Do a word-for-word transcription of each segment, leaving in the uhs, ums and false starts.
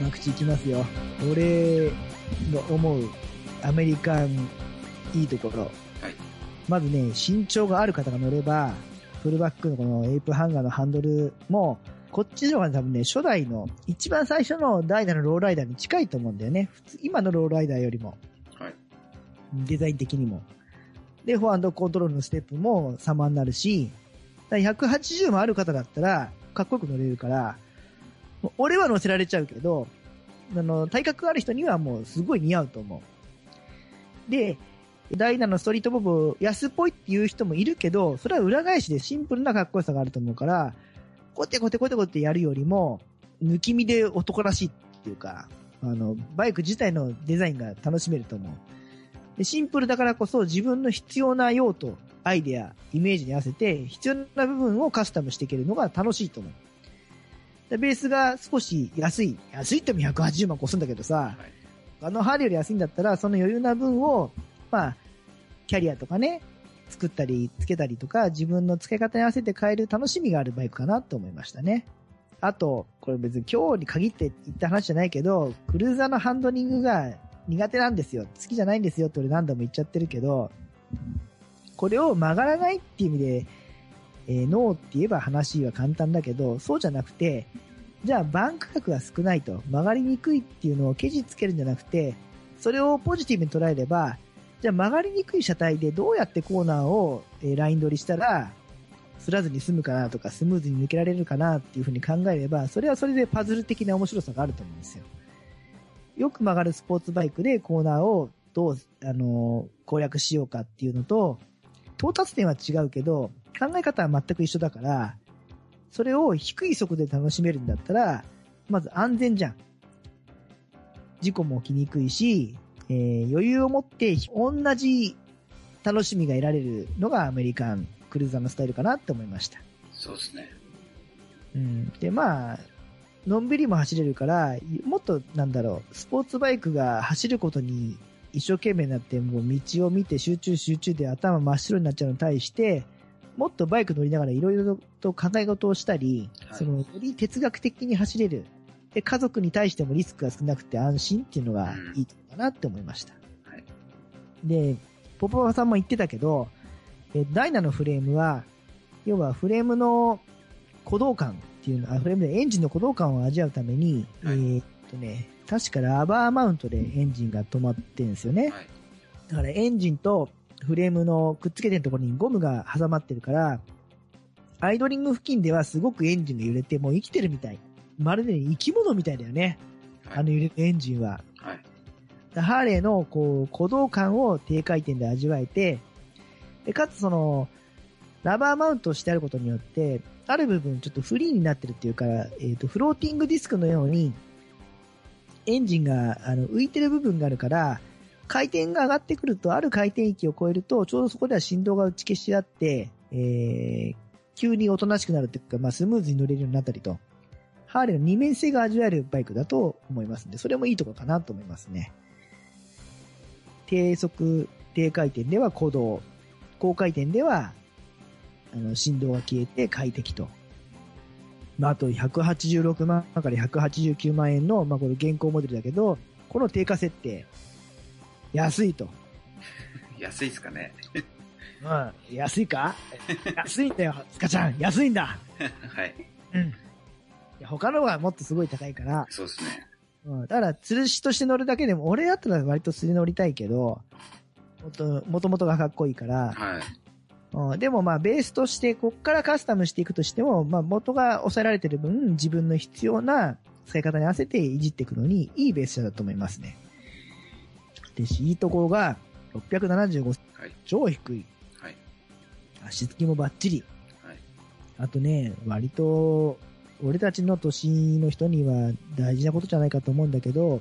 各地行きますよ。俺の思うアメリカンいいところ。はい。まずね、身長がある方が乗れば、フルバックのこのエイプハンガーのハンドルも、こっちの方が多分ね、初代の、一番最初のダイナのローライダーに近いと思うんだよね。普通、今のローライダーよりも。はい。デザイン的にも。で、フォアハンドコントロールのステップも様になるし、ひゃくはちじゅうもある方だったら、かっこよく乗れるから、俺は乗せられちゃうけど、あの、体格がある人にはもうすごい似合うと思う。で、ダイナのストリートボブ安っぽいっていう人もいるけど、それは裏返しでシンプルなかっこよさがあると思うから、コテコテコテコテやるよりも、抜き身で男らしいっていうか、あの、バイク自体のデザインが楽しめると思う。で、シンプルだからこそ自分の必要な用途、アイデア、イメージに合わせて必要な部分をカスタムしていけるのが楽しいと思う。で、ベースが少し安い。安いってもひゃくはちじゅうまん越すんだけどさ、はい、あのハーレーより安いんだったら、その余裕な分を、まあ、キャリアとかね、作ったり、つけたりとか、自分の使い方に合わせて変える楽しみがあるバイクかなと思いましたね。あと、これ別に今日に限って言った話じゃないけど、クルーザーのハンドリングが苦手なんですよ。好きじゃないんですよって俺何度も言っちゃってるけど、これを曲がらないっていう意味で、えー、ノーって言えば話は簡単だけど、そうじゃなくて、じゃあバンク角が少ないと曲がりにくいっていうのをケチつけるんじゃなくて、それをポジティブに捉えれば、じゃあ曲がりにくい車体でどうやってコーナーを、えー、ライン取りしたら、すらずに済むかなとかスムーズに抜けられるかなっていうふうに考えれば、それはそれでパズル的な面白さがあると思うんですよ。よく曲がるスポーツバイクでコーナーをどう、あのー、攻略しようかっていうのと、到達点は違うけど、考え方は全く一緒だから、それを低い速度で楽しめるんだったら、まず安全じゃん。事故も起きにくいし、えー、余裕を持って同じ楽しみが得られるのがアメリカンクルーザーのスタイルかなって思いました。 そうですね。 うん。で、まあ、のんびりも走れるから、もっとなんだろう、スポーツバイクが走ることに一生懸命になってもう道を見て集中集中で頭真っ白になっちゃうのに対して、もっとバイク乗りながらいろいろと考え事をしたり、はい、その、より哲学的に走れる。で、家族に対してもリスクが少なくて安心っていうのがいいかなって思いました。うんはい、で、ポポパさんも言ってたけど、ダイナのフレームは、要はフレームの鼓動感っていうのは、フレームでエンジンの鼓動感を味わうために、はい、えー、っとね、確かラバーマウントでエンジンが止まってるんですよね。はい、だからエンジンとフレームのくっつけてるところにゴムが挟まってるから、アイドリング付近ではすごくエンジンが揺れてもう生きてるみたい。まるで生き物みたいだよね。はい、あの揺れるエンジンは。はい、ハーレーのこう鼓動感を低回転で味わえて、でかつその、ラバーマウントをしてあることによって、ある部分ちょっとフリーになってるっていうか、えっと、フローティングディスクのように、エンジンがあの浮いてる部分があるから、回転が上がってくると、ある回転域を超えると、ちょうどそこでは振動が打ち消し合って、えー、急におとなしくなるっていうか、まあ、スムーズに乗れるようになったりと、ハーレーの二面性が味わえるバイクだと思いますんで、それもいいところかなと思いますね。低速、低回転では鼓動、高回転では、あの、振動が消えて快適と。まあ、あとひゃくはちじゅうろくまんからひゃくはちじゅうきゅうまんえんの、まあ、これ現行モデルだけど、この定価設定、安いと。 安いっすかね。 うん。安いか安いんだよ、スカちゃん。安いんだ。 はい。 うん。いや他のがもっとすごい高いから。 そうですね。 うん。だから、吊るしとして乗るだけでも、俺だったら割と素で乗りたいけど、もと、もともとがかっこいいから。はい。うん。でもまあ、ベースとして、こっからカスタムしていくとしても、まあ、元が抑えられてる分、自分の必要な使い方に合わせていじっていくのに、いいベース車だと思いますね。で、シート高がろっぴゃくななじゅうご、はい、超低い。はい。足つきもバッチリ。はい。あとね、割と、俺たちの年の人には大事なことじゃないかと思うんだけど、はい、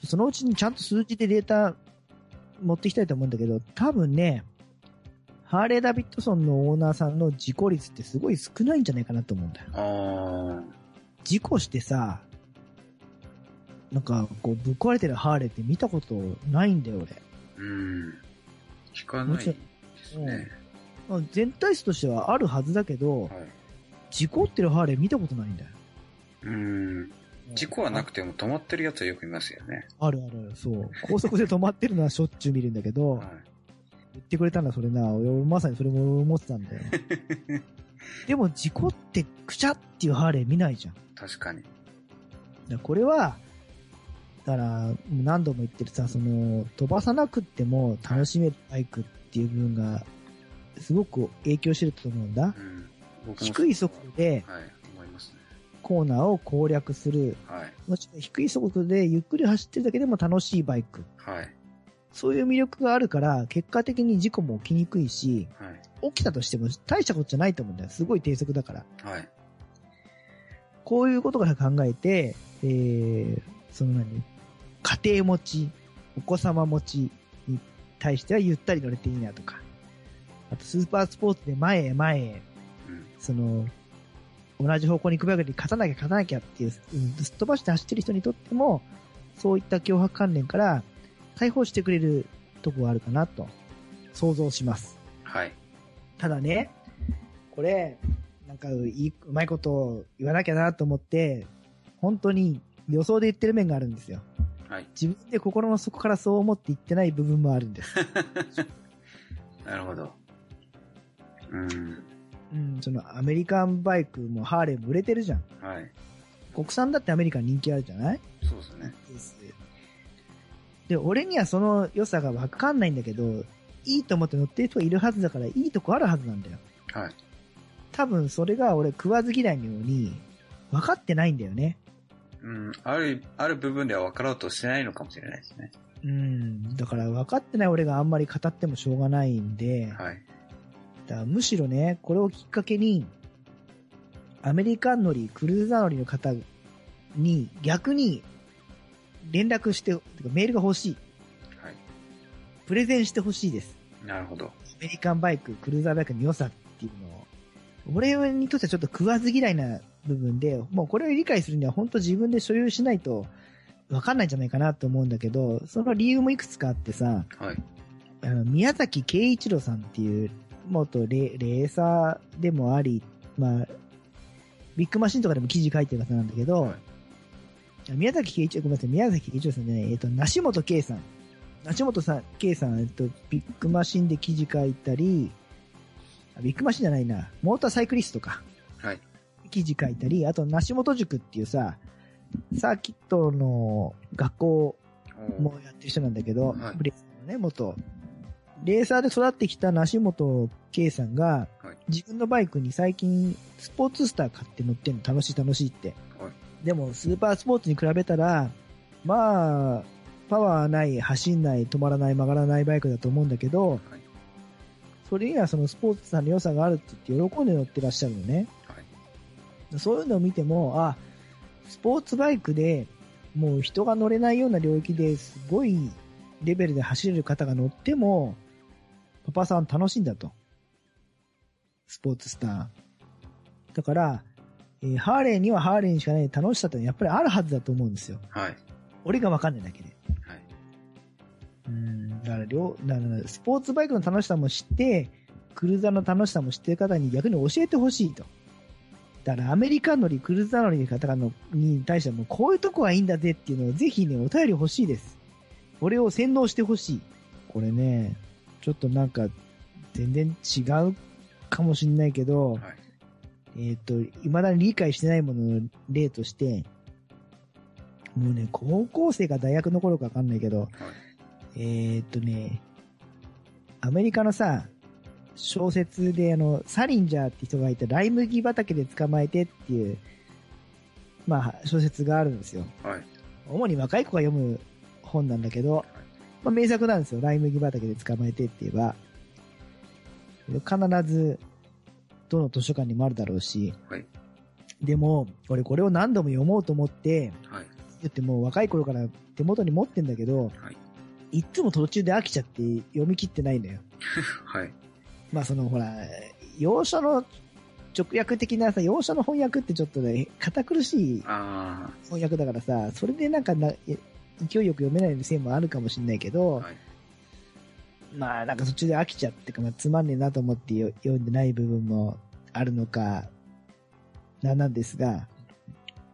そのうちにちゃんと数字でデータ持ってきたいと思うんだけど、多分ね、ハーレー・ダビッドソンのオーナーさんの事故率ってすごい少ないんじゃないかなと思うんだよ。あ事故してさ、なんか、こう、ぶっ壊れてるハーレーって見たことないんだよ、 俺。うん。聞かないですね。 うん、全体数としてはあるはずだけど、はい、事故ってるハーレー見たことないんだよ。 うん。 事故はなくても止まってるやつはよく見ますよね。 あるある、そう。高速で止まってるのはしょっちゅう見るんだけど、はい、言ってくれたんだ、それな。俺まさにそれも思ってたんだよ。でも事故ってくちゃっていうハーレー見ないじゃん。 確かに。 だこれは、だから何度も言ってるさ、その飛ばさなくっても楽しめるバイクっていう部分がすごく影響してると思うんだ。うん、低い速度でコーナーを攻略する、はい、もちろん低い速度でゆっくり走ってるだけでも楽しいバイク、はい、そういう魅力があるから結果的に事故も起きにくいし、はい、起きたとしても大したことじゃないと思うんだよ。すごい低速だから、はい、こういうことから考えて、えー、その何家庭持ち、お子様持ちに対してはゆったり乗れていいなとか、あとスーパースポーツで前へ前へ、うん、その同じ方向に行くばかり勝たなきゃ勝たなきゃっていう、うん、すっ飛ばして走ってる人にとってもそういった脅迫観念から解放してくれるところがあるかなと想像します。はい。ただね、これなんかいいうまいこと言わなきゃなと思って本当に予想で言ってる面があるんですよ。はい、自分で心の底からそう思って言ってない部分もあるんです。 なるほど。うん。 うん、そのアメリカンバイクもハーレーも売れてるじゃん。はい。国産だってアメリカン人気あるじゃない？ そうですね。 で、俺にはその良さがわかんないんだけど、いいと思って乗ってる人がいるはずだから、いいとこあるはずなんだよ。はい。多分それが俺食わず嫌いのように分かってないんだよね。 うん、ある、ある部分では分かろうとしてないのかもしれないですね。 うん、だから分かってない俺があんまり語ってもしょうがないんで、はい。だからむしろね、これをきっかけに、アメリカン乗り、クルーザー乗りの方に逆に連絡して、メールが欲しい。はい。プレゼンしてほしいです。 なるほど。 アメリカンバイク、クルーザーバイクの良さっていうのを。俺にとってはちょっと食わず嫌いな部分で、もうこれを理解するには本当自分で所有しないと分かんないんじゃないかなと思うんだけど、その理由もいくつかあってさ、はい、あの宮崎圭一郎さんっていう元レ、レーサーでもあり、まあ、ビッグマシンとかでも記事書いてる方なんだけど、はい、宮崎圭一郎、ごめんなさい、宮崎圭一郎さんじゃない、えっと、梨本圭さん。梨本さん、圭さん、えっと、ビッグマシンで記事書いたり、ビッグマシンじゃないな、モーターサイクリストか。はい。記事書いたり、あと、梨本塾っていうさ、サーキットの学校もやってる人なんだけど、はい、レーサーのね、元。レーサーで育ってきた梨本圭さんが、はい、自分のバイクに最近、スポーツスター買って乗ってんの、楽しい楽しいって。はい、でも、スーパースポーツに比べたら、まあ、パワーない、走んない、止まらない、曲がらないバイクだと思うんだけど、はい、それにはそのスポーツさんの良さがあるって言って喜んで乗ってらっしゃるのね。はい、そういうのを見ても、あ、スポーツバイクでもう人が乗れないような領域ですごいレベルで走れる方が乗っても、パパさん楽しいんだと。スポーツスター。だから、えー、ハーレーにはハーレーにしかない楽しさってやっぱりあるはずだと思うんですよ。はい。俺がわかんないだけで。はい。うん、だから両、だからスポーツバイクの楽しさも知って、クルーザーの楽しさも知ってる方に逆に教えてほしいと。だからアメリカ乗り、クルーザー乗りの方のに対してはもうこういうとこはいいんだぜっていうのをぜひね、お便り欲しいです。俺を洗脳してほしい。これね、ちょっとなんか全然違うかもしんないけど、はい、えっと、未だに理解してないものの例として、もうね、高校生か大学の頃かわかんないけど、はい、えっとね、アメリカのさ、小説であの、サリンジャーって人がいて、ライ麦畑で捕まえてっていう、まあ、小説があるんですよ。はい。主に若い子が読む本なんだけど、はい、まあ、名作なんですよ。ライ麦畑で捕まえてって言えば。必ず、どの図書館にもあるだろうし。はい。でも、俺これを何度も読もうと思って、はい。言ってもう若い頃から手元に持ってんだけど、はい。いつも途中で飽きちゃって読み切ってないのよ。はい。まあそのほら、洋書の直訳的なさ、洋書の翻訳ってちょっとね、堅苦しい翻訳だからさ、それでなんかな勢いよく読めないせいもあるかもしれないけど、はい、まあなんか途中で飽きちゃってか、まあ、つまんねえなと思って読んでない部分もあるのか、なんなんですが、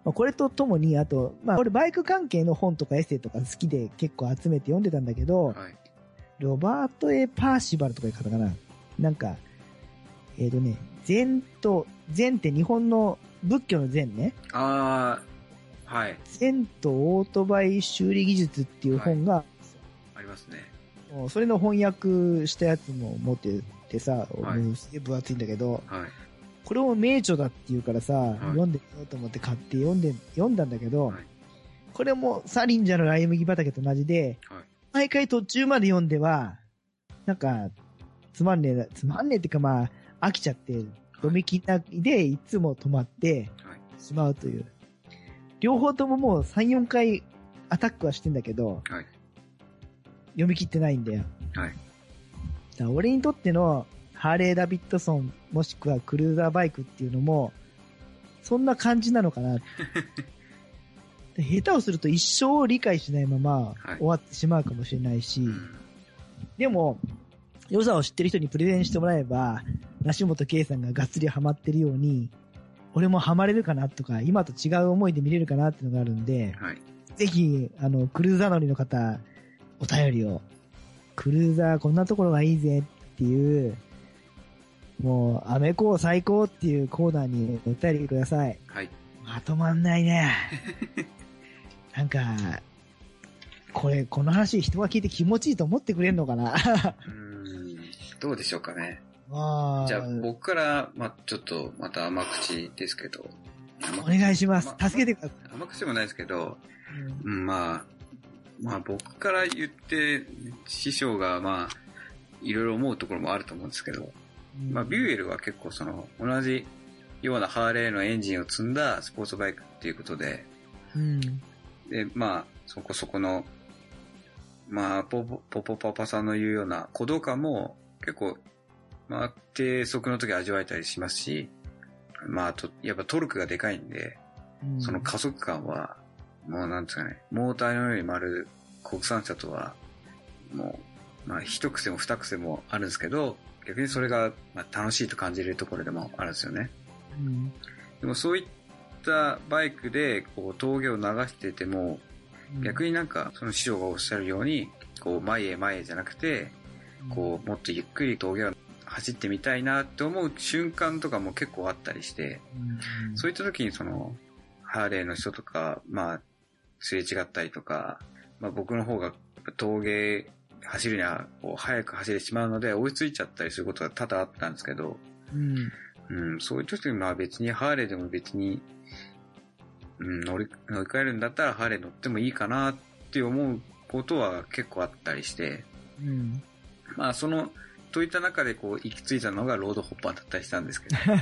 まあ、これとともに、あと、まあ、俺バイク関係の本とかエッセイとか好きで結構集めて読んでたんだけど、はい、ロバート・エ・パーシバルとかいう方かな。なんか、えっとね、禅と、禅って日本の仏教の禅ね。 ああ、はい。 禅とオートバイ修理技術っていう本が、はい、 ありますね。 それの翻訳したやつも持っててさ、はい、すげえ分厚いんだけど、はい、これも名著だっていうからさ、はい、読んでみようと思って買って読んで、読んだんだけど、はい、これもサリンジャーのライ麦畑と同じで、はい、毎回途中まで読んでは、なんか、つまんねえ、つまんねえっていうかまあ、飽きちゃって、読み切らないでいつも止まってしまうという。はい、両方とももうさん、よんかいアタックはしてんだけど、はい、読み切ってないんだよ。はい、だから俺にとってのハーレー・ダビッドソンもしくはクルーザーバイクっていうのもそんな感じなのかな。下手をすると一生理解しないまま終わってしまうかもしれないし、はい、でも良さを知ってる人にプレゼンしてもらえば梨本圭さんががっつりハマってるように俺もハマれるかなとか今と違う思いで見れるかなっていうのがあるんで、はい、ぜひあのクルーザー乗りの方お便りをクルーザーこんなところがいいぜっていうもうアメコー最高っていうコーナーにお便りください。はい。まとまんないね。なんかこれこの話人が聞いて気持ちいいと思ってくれるのかな。うーんどうでしょうかね。あじゃあ僕からまあちょっとまた甘口ですけど。 お願いします。ま、助けてください。 甘口でもないですけど、うん、うん、まあまあ僕から言って師匠がまあいろいろ思うところもあると思うんですけど、うん、まあビューエルは結構その同じようなハーレーのエンジンを積んだスポーツバイクっていうことで、うん、でまあそこそこのまあポポポポパパさんの言うような鼓動感も結構まあ低速の時味わえたりしますし、まあとやっぱトルクがでかいんで、うん、その加速感はもうなんですかね、モーターのように回る国産車とはもうまあ一癖も二癖もあるんですけど、逆にそれがまあ楽しいと感じるところでもあるんですよね。うん、でもそういったバイクでこう峠を流してても、うん、逆になんかその師匠がおっしゃるようにこう前へ前へじゃなくて、こうもっとゆっくり峠を走ってみたいなって思う瞬間とかも結構あったりして、うん、そういった時にそのハーレーの人とかまあすれ違ったりとか、まあ、僕の方が峠走るにはこう早く走れてしまうので追いついちゃったりすることが多々あったんですけど、うんうん、そういう時にまあ別にハーレーでも別に、うん、乗り乗り換えるんだったらハーレー乗ってもいいかなって思うことは結構あったりして、うん、まあそのといった中でこう行き着いたのがロードホッパーだったりしたんですけど、はい、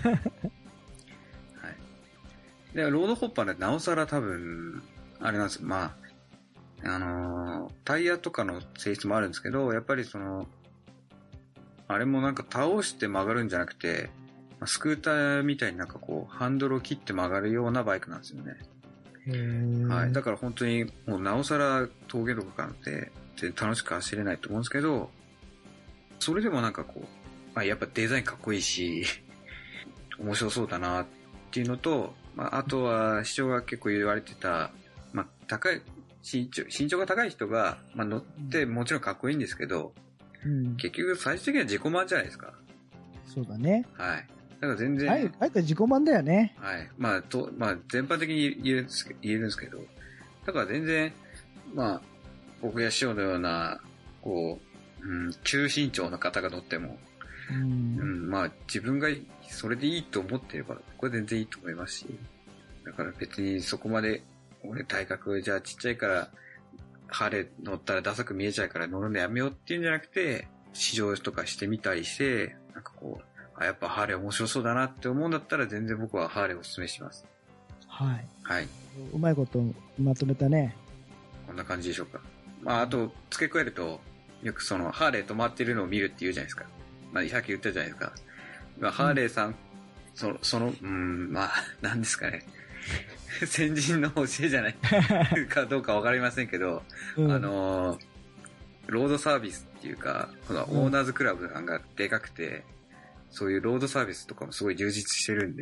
でロードホッパーでなおさら多分あれなんですよ、まああのー、タイヤとかの性質もあるんですけど、やっぱりそのあれもなんか倒して曲がるんじゃなくて、スクーターみたいになんかこうハンドルを切って曲がるようなバイクなんですよね。へー、はい、だから本当にもうなおさら峠とかなんて楽しく走れないと思うんですけど、それでもなんかこう、まあ、やっぱデザインかっこいいし面白そうだなっていうのと、まあ、あとは師匠が結構言われてた、まあ、高い身長身長が高い人が、まあ、乗ってもちろんかっこいいんですけど、うん、結局最終的には自己満じゃないですか。 そうだね。 はい。だから全然。 はい、あえて自己満だよね。 はい。まあ、と、まあ、全般的に言えるんですけど、言えるんですけど、だから全然、まあ、僕や師匠のような、こう、うん、中身長の方が乗っても、うん、うん、まあ、自分がそれでいいと思ってれば、これ全然いいと思いますし、だから別にそこまで、俺体格じゃあちっちゃいから、ハーレー乗ったらダサく見えちゃうから乗るのやめようっていうんじゃなくて、試乗とかしてみたりして、なんかこう、あ、やっぱハーレー面白そうだなって思うんだったら全然僕はハーレーをお勧めします。 はい。 はい。 うまいことまとめたね。 こんな感じでしょうか。まあ、あと、付け加えると、よくその、ハーレー止まってるのを見るって言うじゃないですか。まあ、さっき言ったじゃないですか。まあ、ハーレーさん、うん、その、その、うん、まあ、なんですかね。先人の教えじゃないかどうかわかりませんけど、うん、あの、ロードサービスっていうか、このオーナーズクラブさんがでかくて、そういうロードサービスとかもすごい充実してるんで、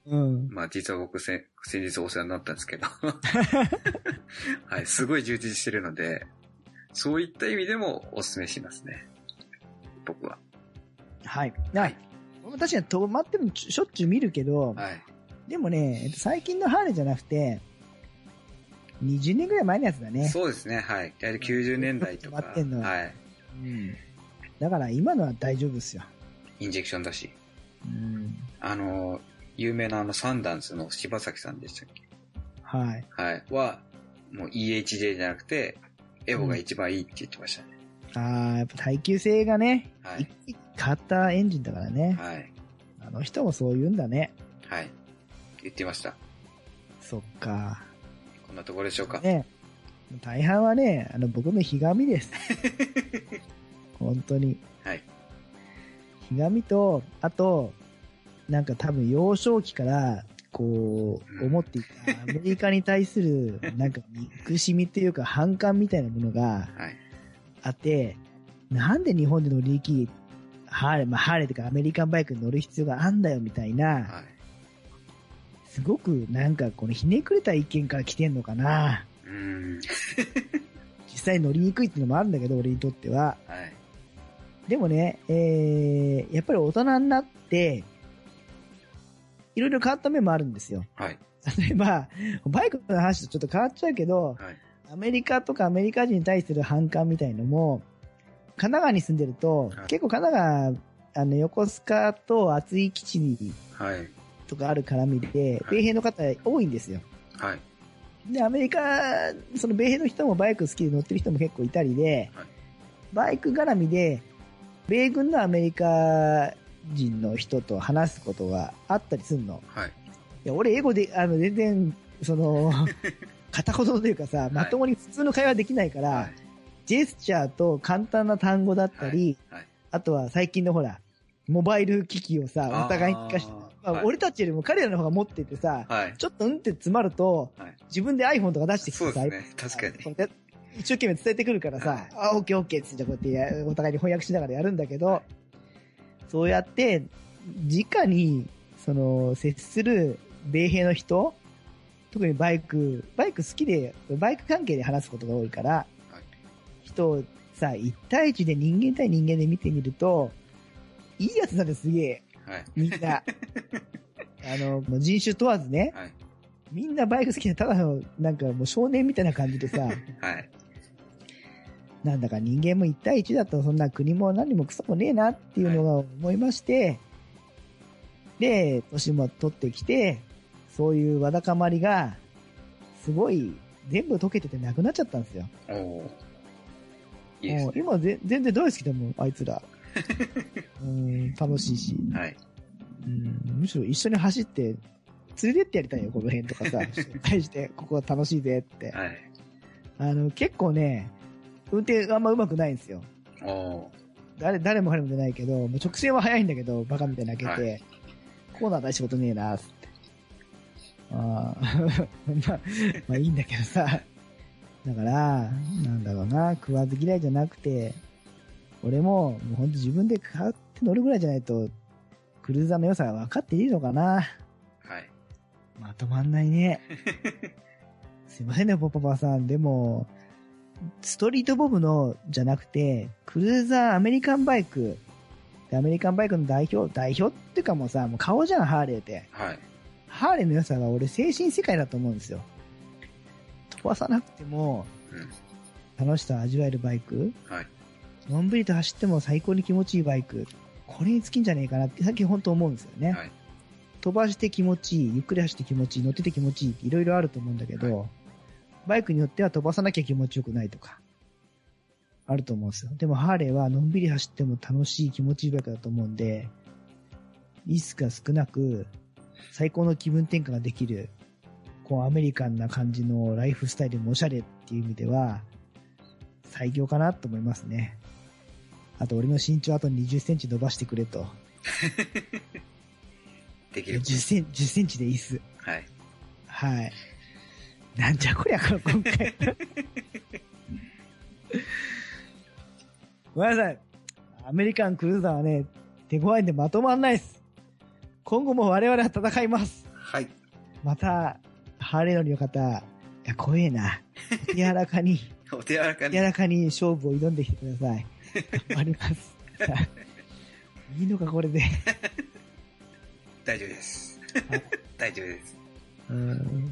うん。 まあ実は僕せ先日お世話になったんですけど。はい、すごい充実してるので、そういった意味でもお勧めしますね。僕は。 はい。はい。確かに止まってるのしょっちゅう見るけど、 はい。 でもね、最近のハーレーじゃなくて、にじゅうねんぐらい前のやつだね。 そうですね、はい。大体きゅうじゅうねんだいとか。 止まってんのは。 はい。 うん。だから今のは大丈夫ですよ。 インジェクションだし。 うん。 あの、有名なあのサンダンスの柴崎さんでしたっけ？ はい。 はい。は、もう イーエイチジェー じゃなくて、エボが一番いいって言ってましたね。 うん、ああ、やっぱ耐久性がね、はい。一気変わったエンジンだからね。 はい。 あの人もそう言うんだね。 はい。言ってました。 そっか。 こんなところでしょうか。 ね。大半はね、あの僕のひがみです。本当に。 はい。 ひがみと、あと、なんか多分幼少期から、こう、思っていたアメリカに対する、なんか憎しみっていうか反感みたいなものがあって、なんで日本で乗り行き、ハーレー、まあハーレーとかアメリカンバイクに乗る必要があんだよみたいな、はい、すごくなんかこのひねくれた意見から来てんのかな。 うーん実際乗りにくいっていうのもあるんだけど、俺にとっては。 はい、 でもね、えー、やっぱり大人になって、いろいろ変わった面もあるんですよ。 はい。 例えば、バイクの話とちょっと変わっちゃうけど、はい、アメリカとかアメリカ人に対する反感みたいのも、神奈川に住んでると、はい、結構神奈川、あの、横須賀と厚木基地とかある絡みで、はい、米兵の方多いんですよ。 はい。 で、アメリカ、その米兵の人もバイク好きで乗ってる人も結構いたりで、はい、バイク絡みで、米軍のアメリカ人の人と話すことがあったりするの。はい。いや、俺英語で、あの、全然、その、片言というかさ、まともに普通の会話できないから、はい、ジェスチャーと簡単な単語だったり、はいはい、あとは最近のほら、モバイル機器をさ、お互いに聞かして、まあはい、俺たちよりも彼らの方が持っててさ、はい、ちょっとうんって詰まると、はい、自分で iPhone とか出してきてさ、 そうですね、確かに。 一生懸命伝えてくるからさ、はい、あ、オッケーオッケーってじゃこうやってお互いに翻訳しながらやるんだけど、はい、そうやって、直に、その、接する米兵の人、特にバイク、バイク好きで、バイク関係で話すことが多いから、はい、人をさ、一対一で人間対人間で見てみると、いいやつなんですげえ。はい、みんな。あの、もう人種問わずね、はい。みんなバイク好きな、ただの、なんかもう少年みたいな感じでさ、はい。なんだか人間も一対一だとそんな国も何もクソもねえなっていうのが思いまして、はい、で、年も取ってきて、そういうわだかまりが、すごい、全部溶けててなくなっちゃったんですよ。おー。いいですね。今ぜ全然大好きだもん、あいつら。うん、楽しいし。はい。うん、むしろ一緒に走って、連れてってやりたいよ、この辺とかさ。対して、ここは楽しいぜって。はい。あの、結構ね、運転あんま上手くないんですよ。お誰、誰も彼も出ないけど、もう直線は速いんだけど、バカみたいに開けて、はい、コーナー大仕事ねえな、つって。ああ、まあ、まあいいんだけどさ。だから、なんだろうな、食わず嫌いじゃなくて、俺も、もうほんと自分で買って乗るぐらいじゃないと、クルーザーの良さが分かっていいのかな。はい。まとまんないね。すいませんね、ポッパパさん。でも、ストリートボブのじゃなくて、クルーザーアメリカンバイク。アメリカンバイクの代表、代表っていうかもうさ、もう顔じゃん、ハーレーって。はい。ハーレーの良さは俺、精神世界だと思うんですよ。飛ばさなくても、うん、楽しさを味わえるバイク。はい。のんびりと走っても最高に気持ちいいバイク。これに尽きんじゃねえかなってさっき本当思うんですよね。はい。飛ばして気持ちいい、ゆっくり走って気持ちいい、乗ってて気持ちいいっていろいろあると思うんだけど、はい、バイクによっては飛ばさなきゃ気持ちよくないとか、あると思うんですよ。でもハーレーはのんびり走っても楽しい気持ちいいバイクだと思うんで、リスクが少なく、最高の気分転換ができる、こうアメリカンな感じのライフスタイルもおしゃれっていう意味では、最強かなと思いますね。あと俺の身長あとにじゅっセンチ伸ばしてくれと。 できる。 じゅっセンチ、じゅっセンチでいいっす。 はい。 はい。なんじゃこりゃ、この今回。ごめんなさい。アメリカンクルーザーはね、手強いんでまとまんないっす。今後も我々は戦います。 はい。 また、ハーレー乗りの方、いや、怖えな。お手柔らかに、 お手柔らかに。 お手柔らかに勝負を挑んできてください。頑張ります。いいのか、これで。 大丈夫です。大丈夫です。 うん。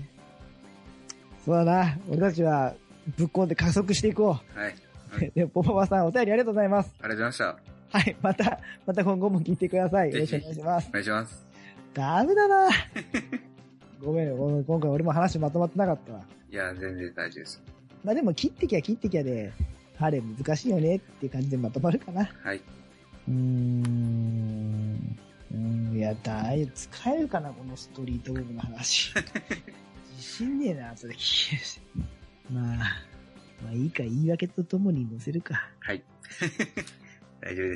そうだな。俺たちは、ぶっ込んで加速していこう。 はい。 で、ポパパさん、お便りありがとうございます。 ありがとうございました。 はい。また、また今後も聞いてください。よろしくお願いします。 お願いします。 ダメだな。ごめん、ごめん、今回俺も話まとまってなかったわ。 いや、全然大丈夫です。 まあでも、切ってきゃ切ってきゃで、ハーレー難しいよねっていう感じでまとまるかな。 はい。 うーん。うーん、いや、だいぶ使えるかな、このストリート部分の話。自信ねえな、それ聞いて。まあ、まあいいか、言い訳とともに載せるか。 はい。大丈夫です。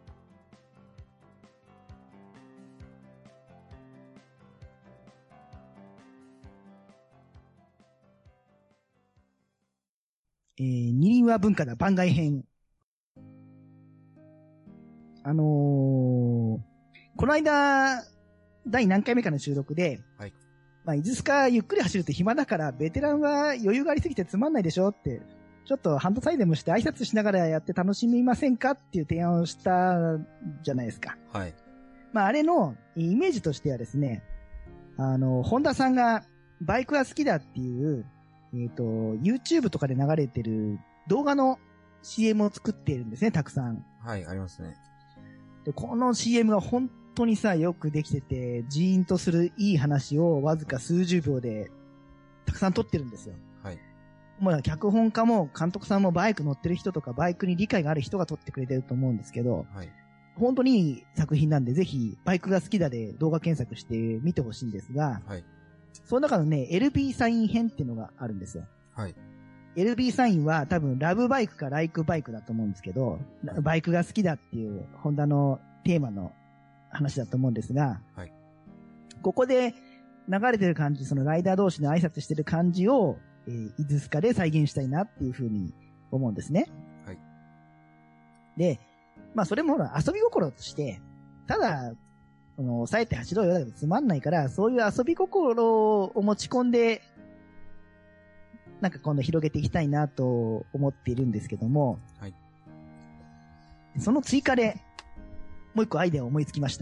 えー、二輪は文化だ番外編。あのー、この間、第何回目かの収録で、はい。まあ、伊豆スカゆっくり走ると暇だから、ベテランは余裕がありすぎてつまんないでしょって、ちょっとハンドサインでもして挨拶しながらやって楽しみませんかっていう提案をしたじゃないですか。はい。まあ、あれのイメージとしてはですね、あの、本田さんがバイクが好きだっていう、えっと、YouTube とかで流れてる動画の シーエム を作っているんですね、たくさん。 はい、ありますね。 で、この シーエム が本当にさ、よくできてて、ジーンとするいい話をわずか数十秒でたくさん撮ってるんですよ。はい。もう脚本家も監督さんもバイク乗ってる人とかバイクに理解がある人が撮ってくれてると思うんですけど、はい。本当にいい作品なんで、ぜひバイクが好きだで動画検索して見てほしいんですが、はい。その中のね、エルビー サイン編っていうのがあるんですよ。はい。エルビー サインは多分ラブバイクかライクバイクだと思うんですけど、バイクが好きだっていうホンダのテーマの話だと思うんですが、はい。ここで流れてる感じ、そのライダー同士の挨拶してる感じを、えー、イズスカで再現したいなっていうふうに思うんですね。はい。で、まあそれも遊び心として、ただ、この、抑えて走ろうよだけどつまんないから、そういう遊び心を持ち込んで、なんか今度広げていきたいなと思っているんですけども、はい。その追加で、もう一個アイデアを思いつきました。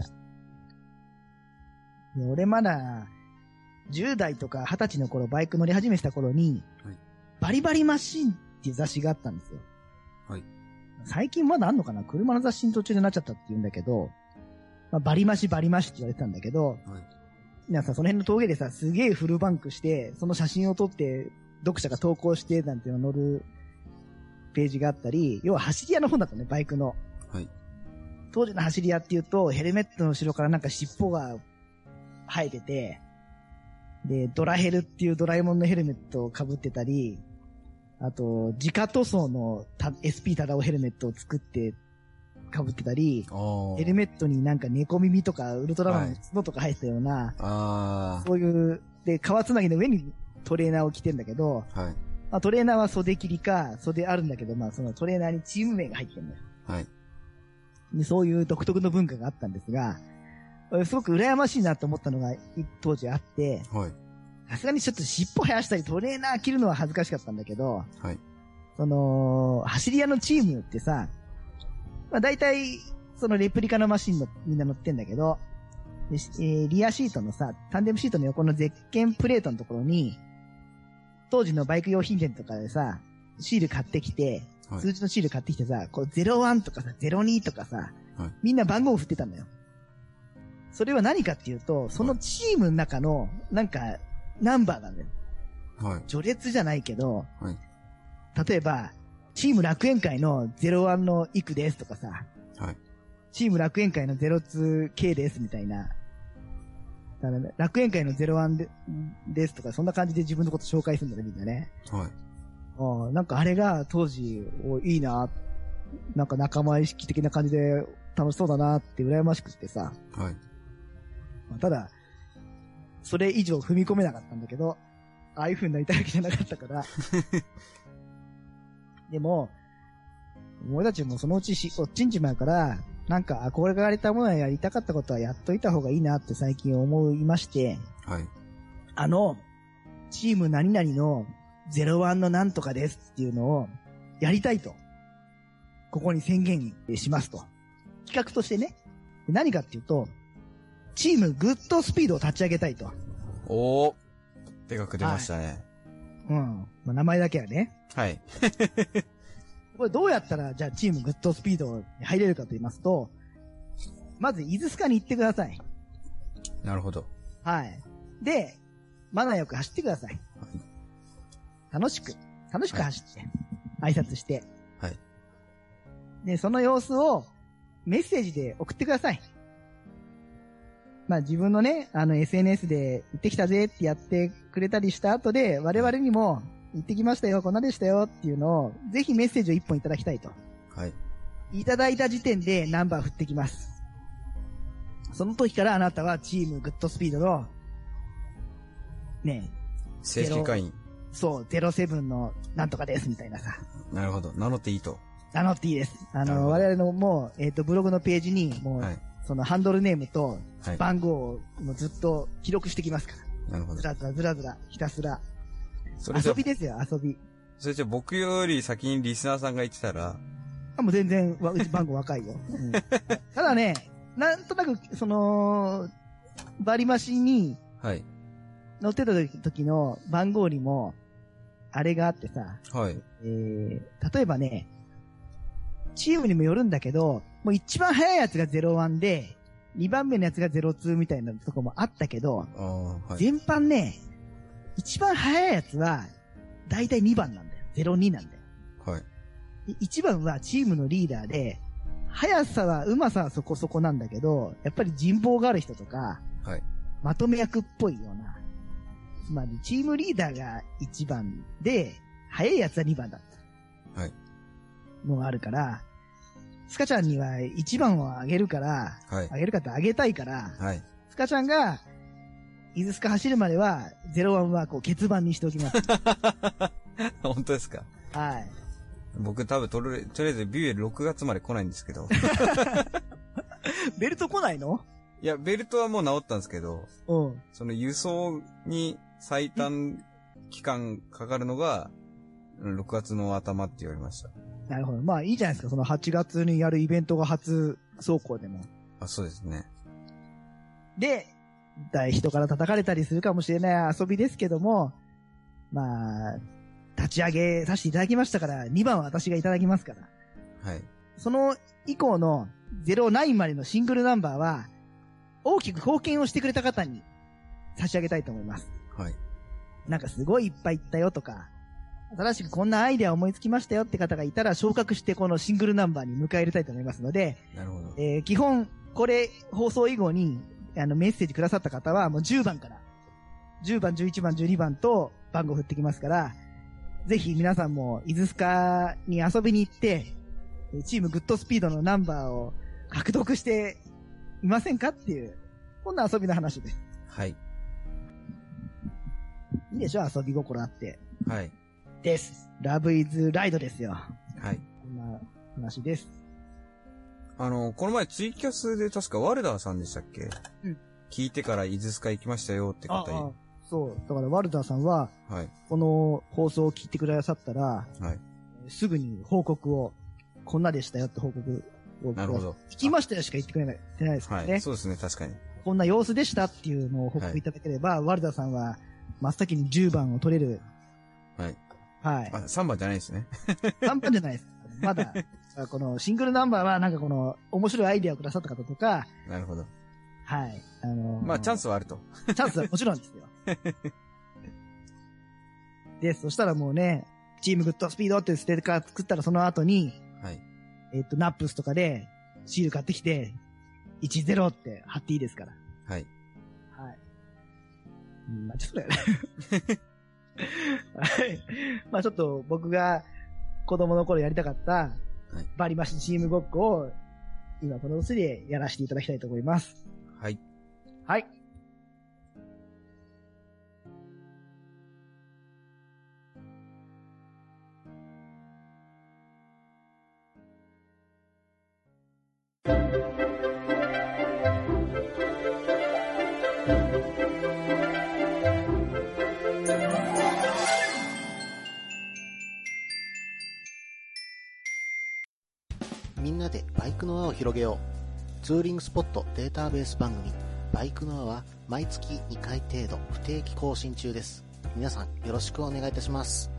で俺まだ、じゅう代とかはたちの頃バイク乗り始めてた頃に、はい、バリバリマシンっていう雑誌があったんですよ。はい。最近まだあんのかな？車の雑誌に途中でなっちゃったって言うんだけど、まあ、バリマシバリマシって言われてたんだけど、はい、皆さんその辺の峠でさ、すげえフルバンクして、その写真を撮って、読者が投稿してなんていうのを載るページがあったり、要は走り屋の本だったね、バイクの。はい。当時の走り屋っていうと、ヘルメットの後ろからなんか尻尾が生えてて、で、ドラヘルっていうドラえもんのヘルメットを被ってたり、あと、自家塗装の エスピー タダオヘルメットを作って、被ってたり、ヘルメットになんか猫耳とかウルトラマンの角とか入ってたような、はい、そういう、で、革つなぎの上にトレーナーを着てんだけど、はい、まあ、トレーナーは袖切りか、袖あるんだけど、まあそのトレーナーにチーム名が入ってるんだよ。はい。で、そういう独特の文化があったんですが、すごく羨ましいなと思ったのが当時あって、はい。さすがにちょっと尻尾生やしたりトレーナー着るのは恥ずかしかったんだけど、はい。その、走り屋のチームってさ、まあ大体、そのレプリカのマシンのみんな乗ってんだけど、でえー、リアシートのさ、タンデムシートの横のゼッケンプレートのところに、当時のバイク用品店とかでさ、シール買ってきて、はい、数字のシール買ってきてさ、こうゼロワンとかさ、ゼロニーとかさ、はい、みんな番号を振ってたんだよ。それは何かっていうと、そのチームの中の、なんか、ナンバーなんだよ。はい。序列じゃないけど、はい。例えば、チーム楽園会のゼロワンのイクですとかさ、はい。チーム楽園会のゼロツーケーですみたいな。だから、ね、楽園会のゼロワンでですとか、そんな感じで自分のこと紹介するんだね、みんなね。はい。ああ、なんかあれが当時、おいいな、なんか仲間意識的な感じで楽しそうだなって羨ましくってさ。はい。まあ、ただ、それ以上踏み込めなかったんだけど、ああいう風になりたいわけじゃなかったから。でも、俺たちもそのうちし、おっちんじまうから、なんか憧れられたものはやりたかったことはやっといた方がいいなって最近思いまして、 はい。 あの、チーム何々のゼロワンのなんとかですっていうのをやりたいと。ここに宣言しますと。企画としてね。何かっていうと、チームグッドスピードを立ち上げたいと。 おー。でかく出ましたね。はい、 うん。まあ、名前だけはね。 はい。 これどうやったら、じゃあチームグッドスピードに入れるかと言いますと、まず、伊豆スカに行ってください。 なるほど。 はい。で、マナーよく走ってください。はい、楽しく、楽しく走って、はい、挨拶して。 はい。 で、その様子をメッセージで送ってください。まあ自分のね、あの エスエヌエス で行ってきたぜってやってくれたりした後で、我々にも行ってきましたよ、こんなでしたよっていうのを、ぜひメッセージを一本いただきたいと。 はい。 いただいた時点でナンバー振ってきます。その時からあなたはチームグッドスピードの、ね、 正式会員。 そう、ゼロセブンのなんとかですみたいなさ。 なるほど。名乗っていいと。 名乗っていいです。あの、我々のもう、えっと、ブログのページに、もう、はい、そのハンドルネームと番号をもうずっと記録してきますから。 なるほど。 ずらずらずらずら、ひたすら。それじゃ遊びですよ、遊び。 それじゃ僕より先にリスナーさんが言ってたら。 あ、もう全然、うち番号若いよ。うん、ただね、なんとなく、その、バリマシに、 はい。 乗ってた時の番号にも、あれがあってさ、 はい。 えー、例えばね、チームにもよるんだけど、もう一番早いやつがゼロワンで、にばんめのやつがゼロツーみたいなとこもあったけど、 あ、はい、 全般ね、一番早いやつは、だいたいにばんなんだよ。ゼロになんだよ。 はい。 いちばんはチームのリーダーで、速さは、上手さはそこそこなんだけど、やっぱり人望がある人とか、 はい。 まとめ役っぽいような、つまりチームリーダーがいちばんで、速いやつはにばんだった。 はい。 のがあるから、スカちゃんにはいちばんをあげるから、 はい。 あげるかってあげたいから、 はい。 スカちゃんが、伊豆スカ走るまでは、ゼロワンはこう、欠番にしておきます。 本当ですか？ はい。 僕多分とり、とりあえずビューエルろくがつまで来ないんですけど。 ベルト来ないの？ いや、ベルトはもう治ったんですけど、 うん。 その輸送に最短期間かかるのが、ろくがつの頭って言われました。 なるほど。まあいいじゃないですか。そのはちがつにやるイベントが初走行でも。 あ、そうですね。 で、人から叩かれたりするかもしれない遊びですけども、まあ、立ち上げさせていただきましたから、にばんは私がいただきますから。 はい。 その以降のゼロナインまでのシングルナンバーは、大きく貢献をしてくれた方に差し上げたいと思います。 はい。 なんかすごいいっぱいいったよとか、新しくこんなアイデア思いつきましたよって方がいたら昇格してこのシングルナンバーに迎え入れたいと思いますので、 なるほど。 えー、基本これ放送以後にあのメッセージくださった方はもうじゅうばんから、じゅうばん、じゅういちばん、じゅうにばんと番号振ってきますから、ぜひ皆さんも伊豆スカに遊びに行って、チームグッドスピードのナンバーを獲得していませんかっていう、こんな遊びの話です。 はい。 いいでしょ、遊び心あって。 はい。 です。ラブイズライドですよ。 はい。 こんな話です。 あの、この前ツイキャスで確かワルダーさんでしたっけ？うん。聞いてから伊豆スカ行きましたよって方い。 ああ、そう。だからワルダーさんは、 はい。 この放送を聞いてくださったら、 はい。 すぐに報告を、こんなでしたよって報告を。 なるほど。 聞きましたよしか言ってくれない、言ってないですからね。 はい。そうですね、確かに。 こんな様子でしたっていうのを報告いただければ、はい、ワルダーさんは真っ先にじゅうばんを取れる。 はい。 はい。 あ、さんばんじゃないですね。 さんばんじゃないです。まだ、このシングルナンバーはなんかこの面白いアイデアをくださった方とか。 なるほど。 はい。あのー、 まあチャンスはあると。 チャンスはもちろんですよ。で、そしたらもうね、チームグッドスピードってステッカー作ったらその後に、 はい。 えっと、ナップスとかでシール買ってきて、いちゼロって貼っていいですから。 はい。 はい。うん、まあちょっとだよね。はい。まあちょっと僕が子供の頃やりたかった、はい、バリバシチームごっこを今この年でやらせていただきたいと思います。 はい。 はい。 みんなでバイクの輪を広げよう。ツーリングスポットデータベース番組バイクの輪は毎月にかい程度不定期更新中です。皆さんよろしくお願いいたします。